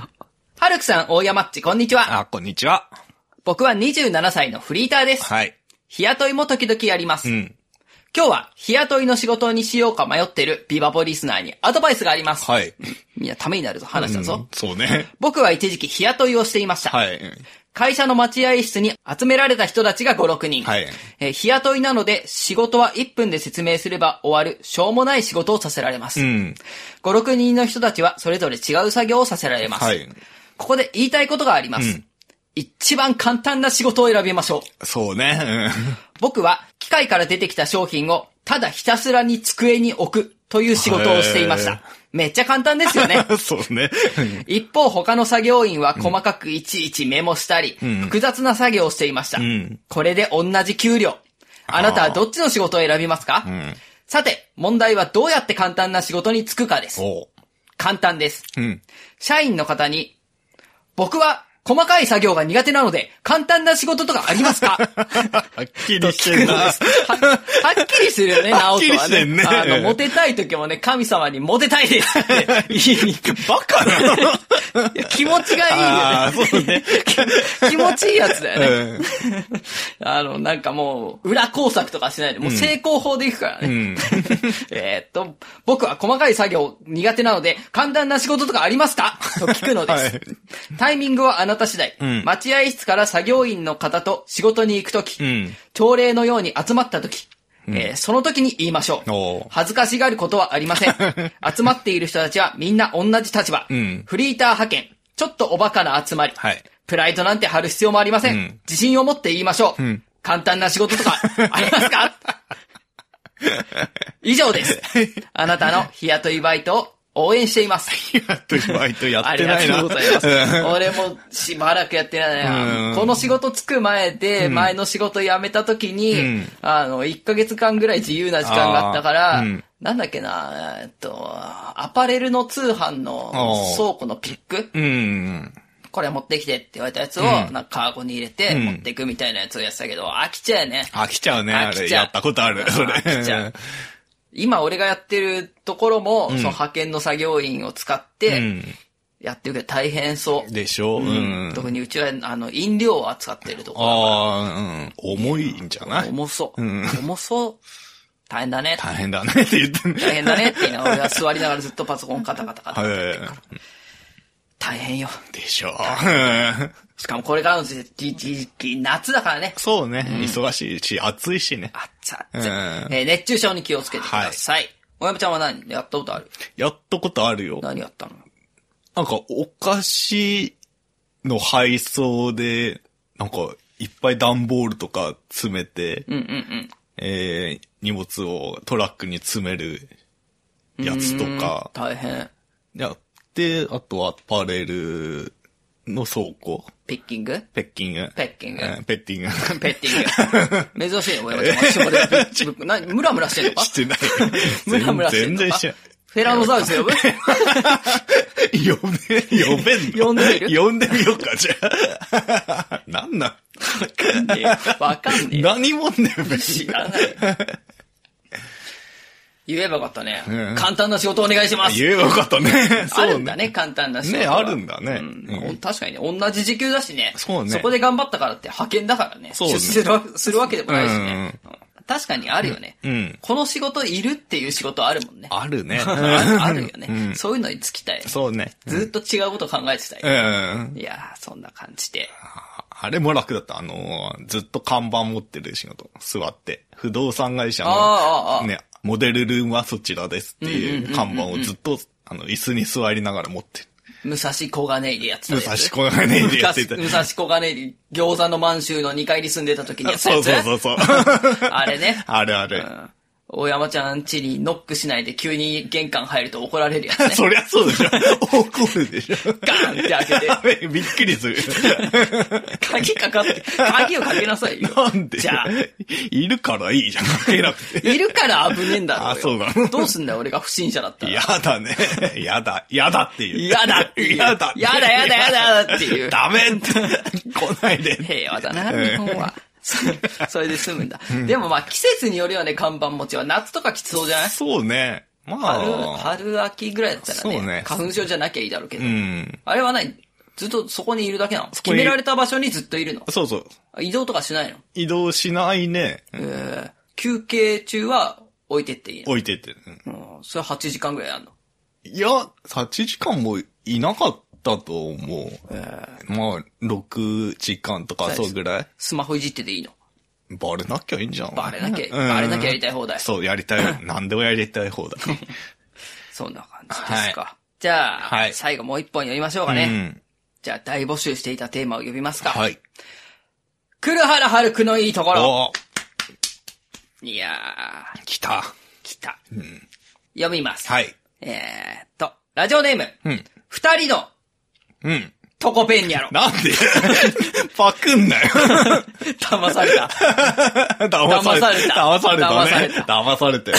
はるくさん、大山っち、こんにちは。 あ、こんにちは。 僕はにじゅうななさいのフリーターです。 はい。 日雇いも時々やります。 うん。 今日は日雇いの仕事にしようか迷っているビバボリスナーにアドバイスがあります。 はい。 みんなためになるぞ、話だぞ、うん。 そうね。 僕は一時期日雇いをしていました。 はい。 会社の待合室に集められた人たちがご、ろくにん。 はい。 えー、日雇いなので仕事はいっぷんで説明すれば終わるしょうもない仕事をさせられます。 うん。 ご、ろくにんの人たちはそれぞれ違う作業をさせられます。 はい。 ここで言いたいことがあります。うん、一番簡単な仕事を選びましょう。そうね。うん、 僕は機械から出てきた商品をただひたすらに机に置くという仕事をしていました。めっちゃ簡単ですよね。 そうね。 一方他の作業員は細かくいちいちメモしたり、うん、複雑な作業をしていました、うん。これで同じ給料。あなたはどっちの仕事を選びますか？うん、さて、問題はどうやって簡単な仕事に就くかです。簡単です、うん。社員の方に、僕は細かい作業が苦手なので、簡単な仕事とかありますか？ はっきりしてるな。は, はっきりするよね、ナオトはね。 はっきりしてんね。 あの、モテたい時もね、神様にモテたいですって言いに行く。 バカなの？ いや気持ちがいいよね。 あそうね。 気持ちいいやつだよね。うん、あの、なんかもう、裏工作とかしないで、もう成功法でいくからね。うん、えっと、僕は細かい作業苦手なので、簡単な仕事とかありますか？と聞くのです。はい、タイミングはあなた次第、うん。待合室から作業員の方と仕事に行くとき、うん、朝礼のように集まったとき、うんえー、その時に言いましょう。恥ずかしがることはありません。集まっている人たちはみんな同じ立場。うん、フリーター派遣。ちょっとおバカな集まり。はい、プライドなんて張る必要もありません。うん、自信を持って言いましょう。うん、簡単な仕事とかありますか？以上です。あなたの日雇いバイトを応援しています。 日雇いバイトやってないな。 ありがとうございます。俺もしばらくやってないな。この仕事つく前で、前の仕事辞めた時に、うん、あの、いっかげつかんぐらい自由な時間があったから、うん、なんだっけな、えっと、アパレルの通販の倉庫のピック、うん、これ持ってきてって言われたやつを、なんかカーゴに入れて持っていくみたいなやつをやってたけど、飽きちゃうよね。 飽きちゃうね。あれやったことある。それ。 飽きちゃう。今俺がやってるところも、うん、その派遣の作業員を使って、やってるけど大変そう。 でしょ、うん、 特にうちは、あの、飲料を扱ってるところ。 ああ、うん。重いんじゃない？ 重そう。うん、重そう。大変だね。 大変だねって言ってね。 大変だねって言いながら俺は座りながらずっとパソコンカタカタカタカタやってるから。大変よ。 でしょう。 しかもこれからの時期、夏だからね。 そうね。うん、忙しいし、暑いしね。 暑い、暑い、うんえー。熱中症に気をつけてください。はい、おやめちゃんは何やったことある？ やったことあるよ。 何やったの？ なんか、お菓子の配送で、なんか、いっぱい段ボールとか詰めて、うんうんうん、えー、荷物をトラックに詰めるやつとか。 大変。 やって、あとはアパレルの倉庫。 ピッキングペッキング。 ペッキング。 うん、ペッティング。 ペッティング。珍しいね、親山ちゃん。私も何、ムラムラしてんのか？ してない。 ムラムラしてんのか？ 全然してない。 フェラノザウルス呼ぶ？ 呼べ、呼べんの？ 呼んでみる？ 呼んでみようか、じゃあ。なんなん？ わかんねえ。わかんねえ。 何もんねえ、 知らない。言えばよかったね、うん。簡単な仕事お願いします。 言えばよかったね。 あるんだね、簡単な仕事。 ね、あるんだね、 うんうん。確かにね、同じ時給だしね。 そうね。 そこで頑張ったからって派遣だからね。そうね。出世するわけでもないしね。うんうん、確かにあるよね、うん。この仕事いるっていう仕事あるもんね。 あるね。 あるよね、うん。そういうのに就きたい。 そうね。 ずっと違うこと考えてたい。うん、いやー、そんな感じで。 あれも楽だった。あのー、ずっと看板持ってる仕事。座って。不動産会社の、ね、モデルルームはそちらですっていう看板をずっと、あの、椅子に座りながら持ってる。 武蔵小金井でやってたやつ。 武蔵小金井でやってた。 武蔵小金井で餃子の満州のにかいに住んでた時にやってたやつ。 そうそうそうそう。 あれね。 あるある。 うん大山ちゃん家にノックしないで急に玄関入ると怒られるやつね。 そりゃそうでしょ。怒るでしょ。 ガーンって開けて。 びっくりする。 鍵かかって、鍵をかけなさいよ。 なんで？ じゃあ。 いるからいいじゃん、かけなくて。 いるから危ねえんだろうよ。 あ、そうだ。 どうすんだよ、俺が不審者だったら。 やだね。やだ、やだっていう。 やだっていう。 やだ。 やだやだやだっていう。 ダメって。来ないで。 平和だな、日本は。それで済むんだ、うん。でもまあ季節によるよね、看板持ちは。夏とかきつそうじゃない？ そうね。まあ。春、春秋ぐらいだったらね。 そうね。 花粉症じゃなきゃいいだろうけど。うん。あれはないずっとそこにいるだけなの？決められた場所にずっといるの？ そうそう。 移動とかしないの？ 移動しないね。 えー、休憩中は置いてっていいの？ 置いてって。 うん。それははちじかんぐらいあるの？ いや、はちじかんもいなかったと思う。えー、まあ、ろくじかんとかそうぐらい。 スマホいじってていいの？ バレなきゃいいんじゃん。 バレなきゃ、バレなきゃやりたい放題。 そう、やりたい。何でもやりたい放題。 そんな感じですか。はい、じゃあ、はい、最後もう一本読みましょうかね。うん、じゃあ、大募集していたテーマを呼びますか。はい。黒原遥くのいいところ。いやー。 来た。 来た。うん、読みます。 はい。 えーっと、ラジオネーム。うん。二人の。 うん。 トコペンニャロ。 なんでパクんなよ。 騙された。 騙された。騙された。騙された。騙されたよ。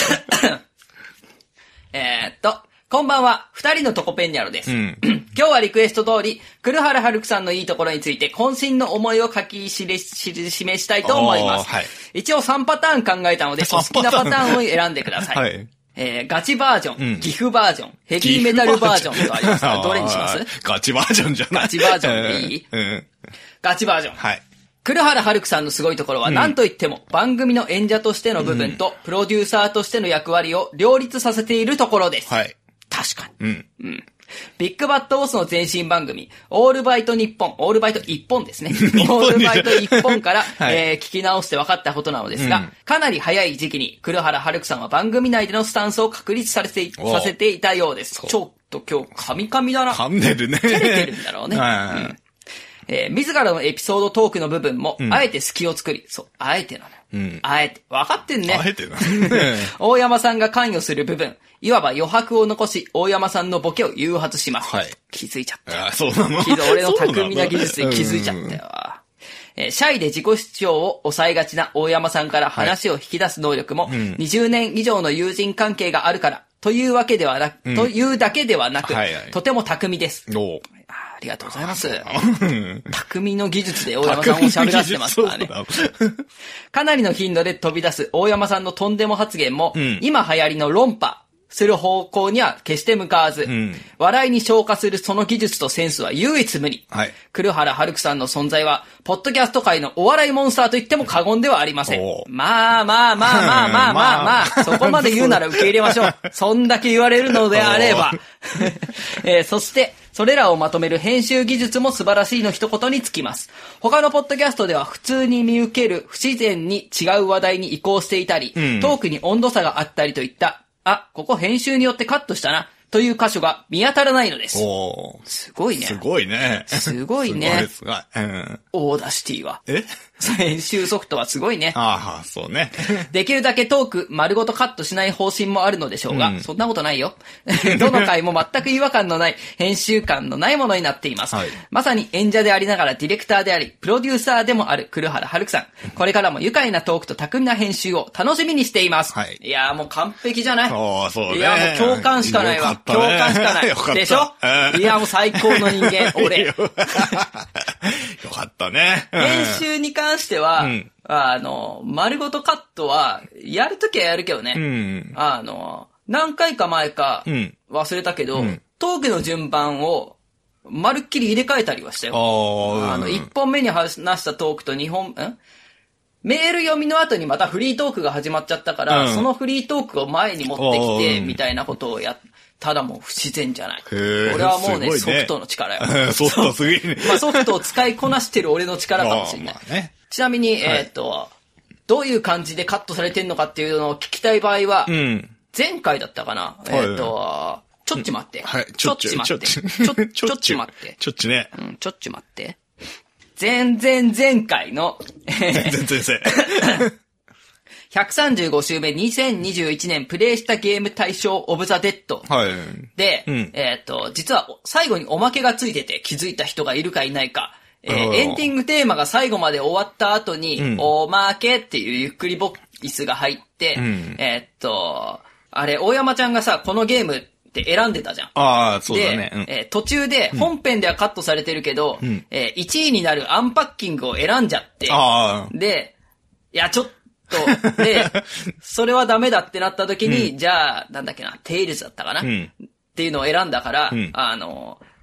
えっと、こんばんは、二人のトコペンニャロです。うん、今日はリクエスト通り、黒原遥さんのいいところについて、渾身の思いを書きしれ、し、示したいと思います。はい、一応さんパターン考えたので、お好きなパターンを選んでください。はいえー、ガチバージョン、うん、ギフバージョン、ヘビーメタルバージョンとありますが、どれにします？ ガチバージョンじゃない？ ガチバージョンでいい？うん、ガチバージョン。はい。黒原遥さんのすごいところは何と言っても、番組の演者としての部分と、プロデューサーとしての役割を両立させているところです。はい。確かに。うん。うん。ビッグバットボスの前身番組、オールバイト日本、オールバイト一本ですね。オールバイト一本から、はい、えー、聞き直して分かったことなのですが、うん、かなり早い時期に黒原遥さんは番組内でのスタンスを確立されて、させていたようです。ちょっと今日、噛み噛みだな。 噛んでるね。 照れてるんだろうね。うんえー、自らのエピソードトークの部分も、うん、あえて隙を作り、そう、あえてなの。うん、あえて、分かってんね。 あえてな。 大山さんが関与する部分、いわば余白を残し、大山さんのボケを誘発します。はい。気づいちゃった。 あ、そうなの？ 俺の巧みな技術に気づいちゃったよ。えー、シャイで自己主張を抑えがちな大山さんから話を引き出す能力も、はい、にじゅうねん以上の友人関係があるから、というわけではなく、うん、というだけではなく、はいはい、とても巧みです。おありがとうございます。匠の技術で大山さんを喋らせてますからね。かなりの頻度で飛び出す大山さんのとんでも発言も、うん、今流行りの論破する方向には決して向かわず、うん、笑いに昇華するその技術とセンスは唯一無二。はい、黒原遥さんの存在は、ポッドキャスト界のお笑いモンスターと言っても過言ではありません。まあまあまあまあまあまあまあ、そこまで言うなら受け入れましょう。そんだけ言われるのであれば。えー、そして、それらをまとめる編集技術も素晴らしいの一言につきます。他のポッドキャストでは普通に見受ける不自然に違う話題に移行していたり、うん、トークに温度差があったりといった、あ、ここ編集によってカットしたな、という箇所が見当たらないのです。おすごいね。 すごいね。 すごいね。 すごい、すごい。うん。 オーダーシティは。 え編集ソフトはすごいね。 ああ、そうね。 できるだけトーク丸ごとカットしない方針もあるのでしょうが、うん、そんなことないよ。どの回も全く違和感のない、編集感のないものになっています。はい、まさに演者でありながらディレクターであり、プロデューサーでもある黒原遥さん。これからも愉快なトークと巧みな編集を楽しみにしています。はい、いやーもう完璧じゃない？ ああ、そうね。 いやもう共感しかないわ。ね、共感しかない。でしょ、いやもう最高の人間、俺。 よかったね。 編集に関しては、うん、あの、丸ごとカットは、やるときはやるけどね。うん、あの、何回か前か、忘れたけど、うん、トークの順番を、まるっきり入れ替えたりはしたよ。あ, あの、いっぽんめに話したトークとにほん、んメール読みの後にまたフリートークが始まっちゃったから、うん、そのフリートークを前に持ってきて、みたいなことをやっ、ただもう不自然じゃない。俺はもうね、ねソフトの力よ。 ソフトすげえね。 まあソフトを使いこなしてる俺の力かもしれない。まあね、ちなみに、えー、っと、はい、どういう感じでカットされてんのかっていうのを聞きたい場合は、うん、前回だったかな、えー、っと、ちょっち待って。はい、ちょっち待って。ちょっち、ちょっち待って。 ちょっちね。 うん、ちょっち待って。前々前回の、 全然先生。 ひゃくさんじゅうご週目にせんにじゅういちねんプレイしたゲーム大賞オブザ・デッド。はい。で、うん、えっと、実は最後におまけがついてて気づいた人がいるかいないか。えー、エンディングテーマが最後まで終わった後に、うん、おまけっていうゆっくりボイスが入って、うん、えっと、あれ、大山ちゃんがさ、このゲームって選んでたじゃん。 ああ、そうだね。 で、うん、えー、途中で本編ではカットされてるけど、うん、えー、いちいになるアンパッキングを選んじゃって、あで、いや、ちょっと、と、で、それはダメだってなった時に、うん、じゃあ、なんだっけな、テイルズだったかな、うん、っていうのを選んだから、うん、あの、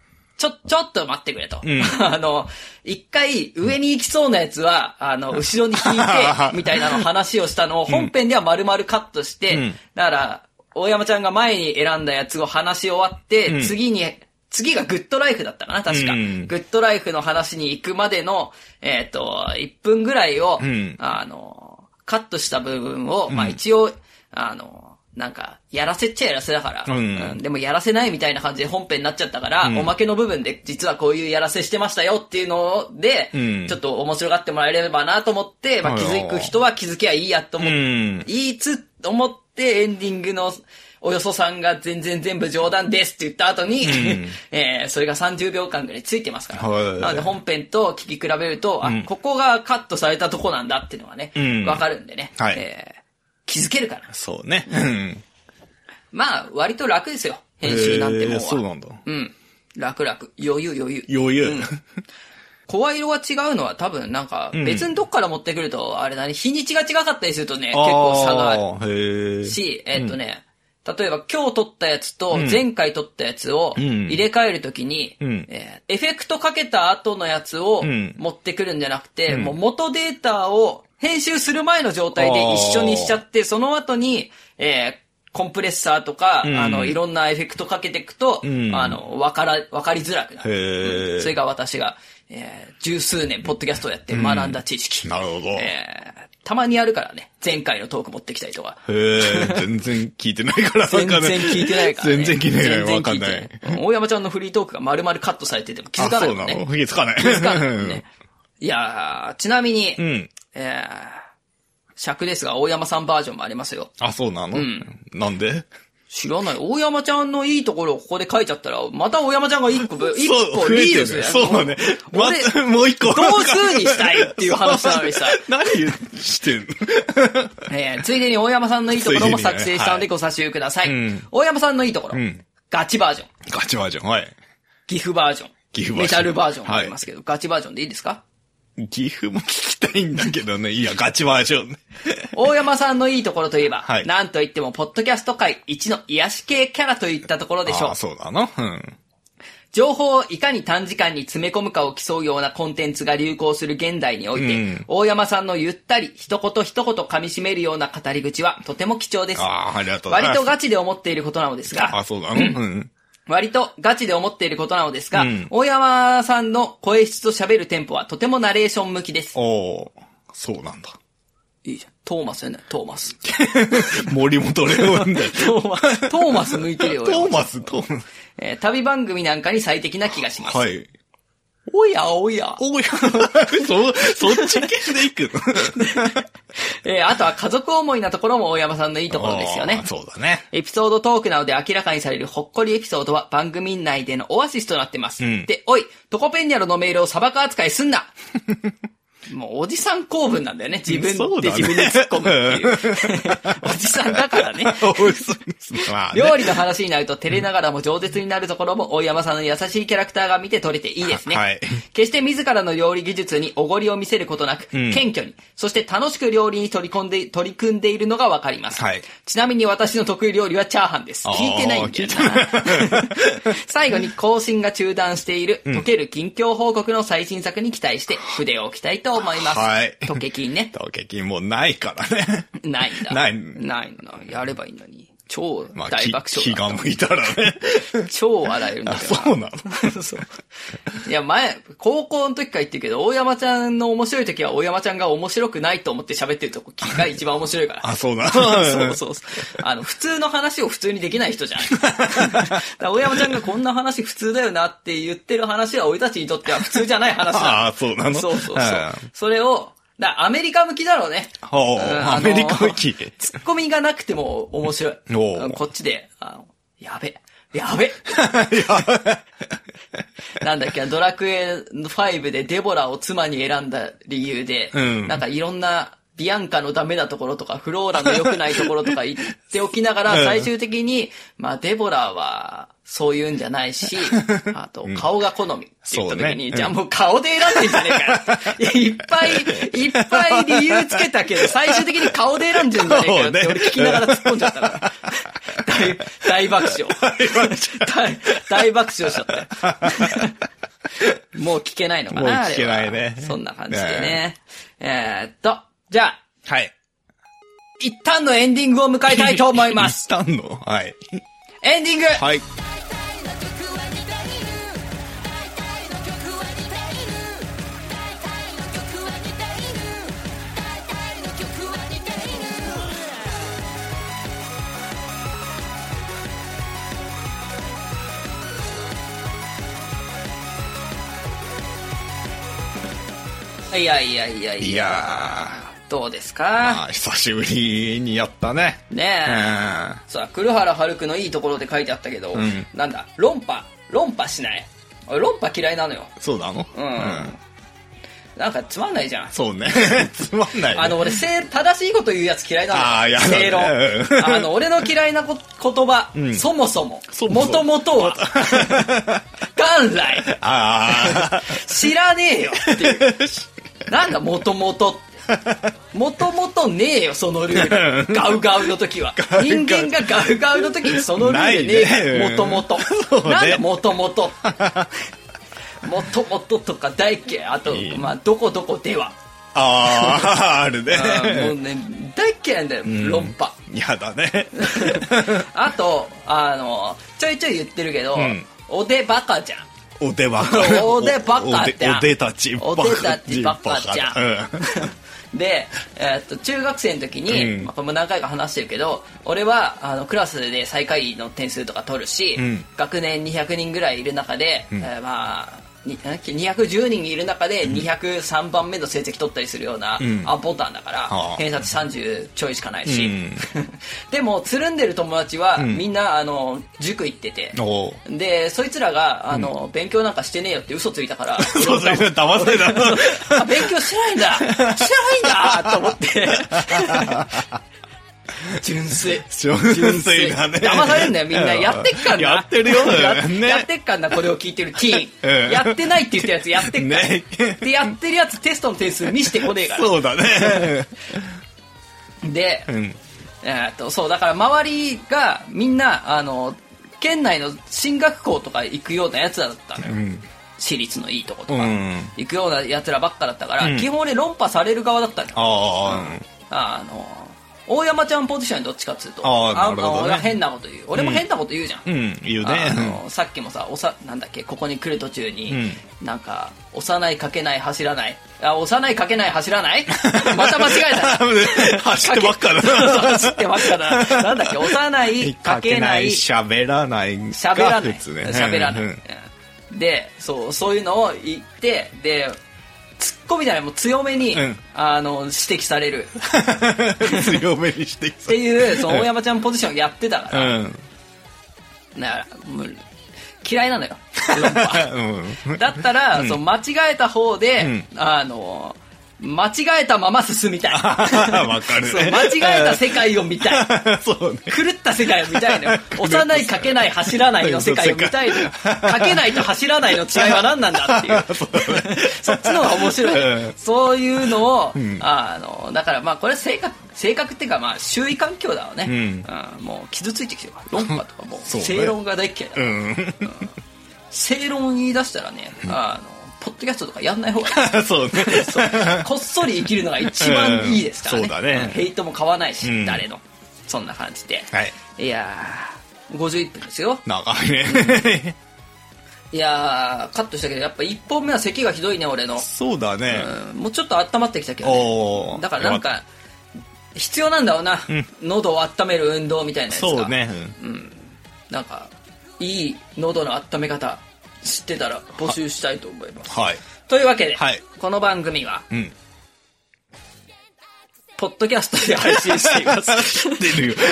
ちょ、ちょっと待ってくれと。うん、あの、一回上に行きそうなやつは、あの、後ろに引いて、みたいなの話をしたのを本編では丸々カットして、うん、だから、大山ちゃんが前に選んだやつを話し終わって、うん、次に、次がグッドライフだったかな、確か。うん、グッドライフの話に行くまでの、えっと、いっぷんぐらいを、うん、あの、カットした部分を、うん、まあ一応、あの、なんか、やらせっちゃやらせだから、うんうん、でもやらせないみたいな感じで本編になっちゃったから、うん、おまけの部分で実はこういうやらせしてましたよっていうので、うん、ちょっと面白がってもらえればなと思って、まあ、気づく人は気づきゃいいやと思って、うん、言いつ思ってエンディングのおよそさんが全然全部冗談ですって言った後に、うんえー、それがさんじゅうびょうかんぐらいついてますから。なので本編と聞き比べると、うん、あ、ここがカットされたとこなんだっていうのがね、わ、うん、かるんでね。はいえー気づけるかな。 そうね。うん。 まあ、割と楽ですよ。編集なんてもうは。 そうなんだ。 うん。楽々。余裕余裕。 余裕。うん、 声色が違うのは多分なんか、別にどっから持ってくると、あれだね、日にちが違かったりするとね、結構差がある。し、えー、っとね、うん、例えば今日撮ったやつと前回撮ったやつを入れ替えるときに、うんえー、エフェクトかけた後のやつを持ってくるんじゃなくて、うん、もう元データを編集する前の状態で一緒にしちゃって、その後に、えー、コンプレッサーとか、うん、あの、いろんなエフェクトかけていくと、うん、あの、わから、わかりづらくなる。うん、それが私が、えー、十数年ポッドキャストをやって学んだ知識。 うん、なるほど。 えー、たまにやるからね、前回のトーク持ってきたりとか。 へー、全然聞いてないから全然聞いてないから、ね。 全然聞いてないからわかんない。 大山ちゃんのフリートークが丸々カットされてても気づかないもんね。 そうなの？気づかない。 気づかないもんね。いやー、ちなみに、うん、えー、尺ですが、大山さんバージョンもありますよ。 あ、そうなの？うん。なんで？ 知らない。大山ちゃんのいいところをここで書いちゃったら、また大山ちゃんが一個、一個リードする。 そうね。また、もう一個。 同数にしたいっていう話なのにさ。 何してんのえー、ついでに大山さんのいいところも作成したのでご差し入れください。はいうん、大山さんのいいところ、うん。ガチバージョン。 ガチバージョン。はい。 岐阜バージョン。 岐阜バージョン。 メタルバージョンもありますけど、はい、ガチバージョンでいいですか？ 岐阜も聞きたいんだけどね。いや、ガチバージョン。 大山さんのいいところといえば、はい、なんといっても、ポッドキャスト界一の癒し系キャラといったところでしょう。 あ、そうだな。うん。 情報をいかに短時間に詰め込むかを競うようなコンテンツが流行する現代において、うん、大山さんのゆったり一言一言噛み締めるような語り口はとても貴重です。 あ、ありがとうございます。 割とガチで思っていることなのですが、 あ、そうだね。うん。 割とガチで思っていることなのですが、うん、大山さんの声質と喋るテンポはとてもナレーション向きです。 おー、そうなんだ。 いいじゃん。トーマスやね。トーマス。 森本レオンだよ。 トーマス、トーマス向いてるよ。 トーマス、トーマス。 えー、旅番組なんかに最適な気がします。 はい。 おやおや。 おや。そ、そっち系で行くのえー、あとは家族思いなところも大山さんのいいところですよね。 そうだね。 エピソードトークなので明らかにされるほっこりエピソードは番組内でのオアシスとなってます。うん、で、おい、トコペンニャロのメールを砂漠扱いすんなもうおじさん公文なんだよね。自分で自分で突っ込むっていう。おじさんだからね。まあね。料理の話になると照れながらも饒舌になるところも大山さんの優しいキャラクターが見て取れていいですね。はい、決して自らの料理技術におごりを見せることなく、うん、謙虚に、そして楽しく料理に取り込んで、取り組んでいるのがわかります。はい、ちなみに私の得意料理はチャーハンです。聞いてないんだよな。最後に更新が中断している、溶ける近況報告の最新作に期待して筆を置きたいと思います。はい。溶け金ね。 溶け金もうないからね。 ないんだ。 ない。 ないんだ。やればいいのに。超大爆笑だ、 まあ、気が向いたらね。 超笑えるんだけど。 そうなのそう。いや、前、高校の時から言ってるけど、大山ちゃんの面白い時は大山ちゃんが面白くないと思って喋ってるとこが一番面白いから。 あ、そうなのそうそうそう。あの、普通の話を普通にできない人じゃん。だ大山ちゃんがこんな話普通だよなって言ってる話は俺たちにとっては普通じゃない話だ。 ああ、そうなのそうそうそう。それを、だアメリカ向きだろうね。 おう、うん、アメリカ向き。 ツッコミがなくても面白い。おこっちで、あの、やべ、やべ。なんだっけ、ドラクエファイブでデボラを妻に選んだ理由で、うん、なんかいろんな、ビアンカのダメなところとか、フローラの良くないところとか言っておきながら、最終的に、まあ、デボラは、そういうんじゃないし、あと、顔が好みって言った時に、ね、じゃあもう顔で選んでんじゃねえかよ。いっぱい、いっぱい理由つけたけど、最終的に顔で選んでんじゃねえかよって俺聞きながら突っ込んじゃったから。 大、大爆笑。大、大爆笑しちゃったよ。もう聞けないのかな。 もう聞けないね。 そんな感じでね。えー、っと、じゃあ。 はい。 一旦のエンディングを迎えたいと思います。 一旦のはい。 エンディングはい。 いやいやいやいや。 いやどうですか、 まあ、久しぶりにやったね。 ねえ。うん、さあ、黒原遥くのいいところで書いてあったけど、うん、なんだ、論破、論破しない。俺、論破嫌いなのよ。 そうなの？うん。うん、 なんかつまんないじゃん。 そうね。つまんない、ね。 あの、俺、正しいこと言うやつ嫌いなのよ。 ああ、やだ、ね。 正論。あの、俺の嫌いなこ言葉、うん、そもそも、もともとは、元来、あ知らねえよっていう。なんだ、もともとって。もともとねえよ、そのルール。ガウガウの時は。人間がガウガウの時にそのルールねえよ、もともと。なんだ、もともと。もともととか大嫌い。あと、まあ、どこどこでは。 ああ、あるね。 もうね、大嫌いなんだよ、論破。 やだね。 あと、あの、ちょいちょい言ってるけど、おでバカじゃん。 おでバカ。 おでバカじゃん。 おでたちバカ。 おでたちバカじゃん。で、えー、っと中学生の時に、うん、まあ、これも何回か話してるけど、俺はあのクラスで最下位の点数とか取るし、うん、学年にひゃくにんぐらいいる中で、うん、えー、まあにひゃくじゅうにんいる中でにひゃくさんばんめの成績取ったりするような、うん、アンポンタンだから、うん、偏差値さんじゅうちょいしかないし、うん、でもつるんでる友達は、うん、みんなあの塾行ってて、でそいつらがあの、うん、勉強なんかしてねえよって嘘ついたからそうそれ騙された勉強してないんだしてないんだと思って純粋純粋だね。 騙されるんだよ、みんな。やってっかんな。 やってるよ、 ね、やってっかんな、これを聞いてるティーン、うん、やってないって言ったやつやってっかん、ね、でやってるやつテストの点数見してこねえから。 そうだね。 で、うん、えー、っとそうだから周りがみんなあの県内の進学校とか行くようなやつだったのよ、うん、私立のいいとことか、うん、行くようなやつらばっかだったから、うん、基本俺論破される側だったのよ。あ、うん、あの大山ちゃんポジションにどっちかっつうと、ああ、なるほどね、変なこと言う。俺も変なこと言うじゃん。うん、うん、言うね。あのさっきもさ、おさなんだっけ、ここに来る途中に、うん、なんか幼いかけない走らない、あ、幼いかけない走らないまた間違えた。 走ってばっかだな。 走ってばっかだな。なんだっけ、幼いかけない喋らない喋らない喋らない。で、そうそういうのを言ってで。ツッコミじゃない、もう強めに、うん、あの指摘される強めに指摘されるっていうその大山ちゃんポジションやってたから、うん、だからもう嫌いなのよ、うん、だったら、うん、その間違えた方で、うん、あの間違えたまま進みたい。わかる、ね、 そう間違えた世界を見たい。そう、ね、狂った世界を見たいのよ。幼いかけない走らないの世界を見たいのよ。かけないと走らないの違いは何なんだっていう。そっちの方が面白い。うん、そういうのを、うん、あのだからまあこれ性格性格っていうかまあ周囲環境だわね。うんうん、もう傷ついてきてるから。論破とかもう正論が大嫌いだから。うんうん、正論言い出したらね、あの。ポッドキャストとかやんない方がいい。そうね。そうこっそり生きるのが一番いいですからね。うん、そうだね。ヘイトも買わないし、うん、誰の。そんな感じで。はい。いやー、ごじゅういっぷんですよ。 長いね。 いやー、カットしたけど、やっぱいっぽんめは咳がひどいね、俺の。 そうだね。 うん、もうちょっと温まってきたけどね。だからなんか、必要なんだろうな。うん、喉を温める運動みたいなやつが。 そうね。 うん。うん、なんか、いい喉の温め方。知ってたら募集したいと思います。はい、というわけで、はい、この番組は、うん、ポッドキャストで配信しています。知ってるよ。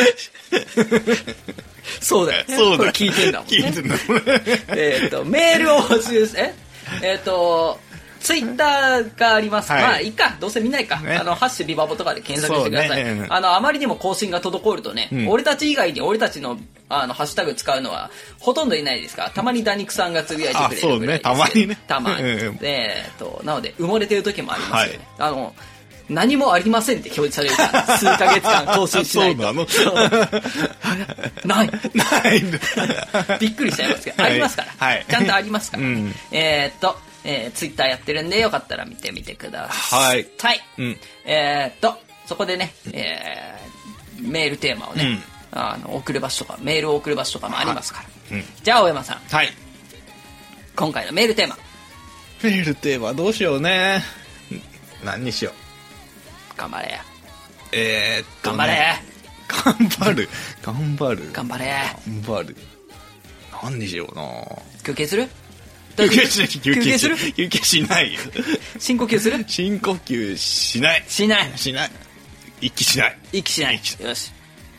そうだよ、ね。そうだ。これ聞いてんだもんね。聞いてんだもんね。えっと、メールを募集して、えっ、ー、と、ツイッターがあります。はい、まあいいか、どうせ見ないか、ね、あのハッシュビバボとかで検索してください。ね、あのあまりにも更新が滞るとね、うん、俺たち以外に俺たちのあのハッシュタグ使うのはほとんどいないですから、たまにダニクさんがつぶやいてくれるぐらいです。 そうね、たまにね。 たまに。で、えっとなので埋もれてる時もありますよね。はい、あの何もありませんって表示されるから数ヶ月間更新しないと。 そうなのないないびっくりしちゃいますけど、はい、ありますから、はい、ちゃんとありますから、ね、うん、えー、っと、えー、ツイッターやってるんでよかったら見てみてください。はい、うん、えー、っとそこでね、えー、メールテーマをね、うん、あの送る場所とかメールを送る場所とかもありますから、うん、じゃあ大山さん、はい、今回のメールテーマ。 メールテーマどうしようね。何にしよう。 頑張れ。 えー、っと、ね、 頑張れ。 頑張る。頑張る。 頑張れ。 頑張る。何にしような。 休憩する？ 休憩しない。休憩する？休憩しないよ。 深呼吸する？ 深呼吸しない。 しない。 しない。息しない。 息しない。よし。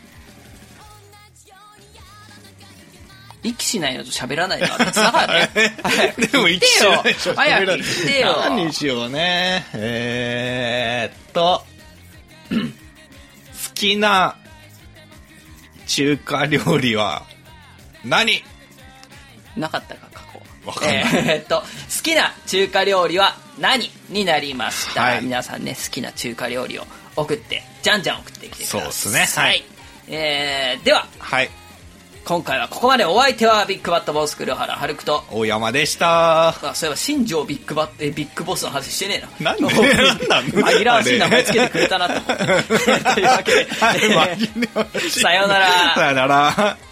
息しないのと喋らないのは別だからね。 でも息しないでしょ。 早く言ってよ。 何にしようね。えーっと好きな中華料理は何？ なかったか過去。 わかんない。 えーっと好きな中華料理は何になりました。はい、皆さんね、好きな中華料理を送ってじゃんじゃん送ってきてください。 そうですね。はい。 えー、では。 はい。 今回はここまで。お相手はビッグバットボス黒原遥と大山でした。 あ、そういえば新庄ビッグバッえビッグボスの話してねえな。なんで紛らわしい名前つけてくれたなと思ってというわけで、えー、さようなら。 さようなら。